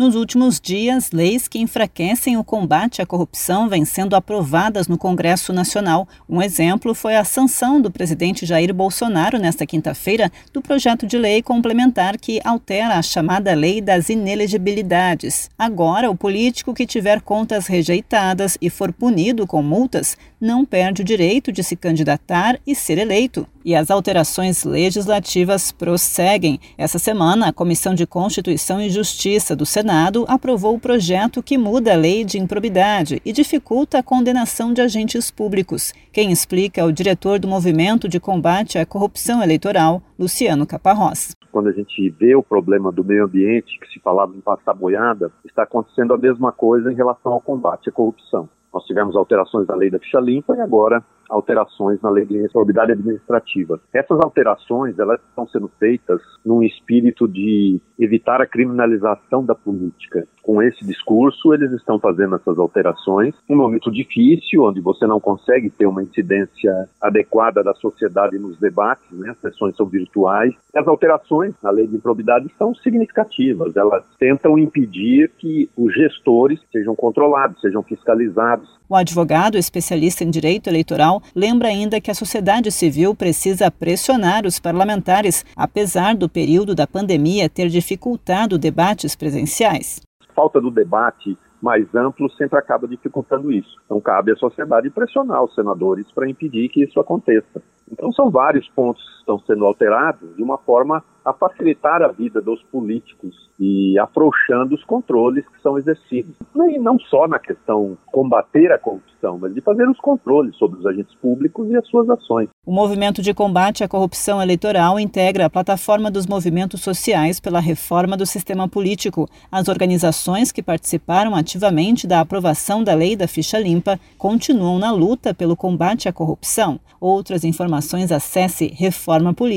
Nos últimos dias, leis que enfraquecem o combate à corrupção vêm sendo aprovadas no Congresso Nacional. Um exemplo foi a sanção do presidente Jair Bolsonaro nesta quinta-feira do projeto de lei complementar que altera a chamada Lei das Inelegibilidades. Agora, o político que tiver contas rejeitadas e for punido com multas não perde o direito de se candidatar e ser eleito. E as alterações legislativas prosseguem. Essa semana, a Comissão de Constituição e Justiça do Senado aprovou o projeto que muda a lei de improbidade e dificulta a condenação de agentes públicos. Quem explica é o diretor do Movimento de Combate à Corrupção Eleitoral, Luciano Caparrós. Quando a gente vê o problema do meio ambiente, que se falava em passar boiada, está acontecendo a mesma coisa em relação ao combate à corrupção. Nós tivemos alterações na lei da ficha limpa e agora alterações na lei de responsabilidade administrativa. Essas alterações, elas estão sendo feitas num espírito de evitar a criminalização da política. Com esse discurso, eles estão fazendo essas alterações num momento difícil, onde você não consegue ter uma incidência adequada da sociedade nos debates, né? As sessões são virtuais. As alterações na lei de improbidade são significativas. Elas tentam impedir que os gestores sejam controlados, sejam fiscalizados. O advogado especialista em direito eleitoral lembra ainda que a sociedade civil precisa pressionar os parlamentares, apesar do período da pandemia ter dificultado debates presenciais. A falta do debate mais amplo sempre acaba dificultando isso. Então cabe à sociedade pressionar os senadores para impedir que isso aconteça. Então são vários pontos que estão sendo alterados de uma forma a facilitar a vida dos políticos e afrouxando os controles que são exercidos. E não só na questão combater a corrupção, mas de fazer os controles sobre os agentes públicos e as suas ações. O Movimento de Combate à Corrupção Eleitoral integra a plataforma dos movimentos sociais pela reforma do sistema político. As organizações que participaram ativamente da aprovação da Lei da Ficha Limpa continuam na luta pelo combate à corrupção. Outras informações acesse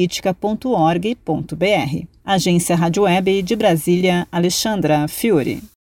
reformapolitica.org.br. Agência Rádio Web de Brasília, Alexandra Fiore.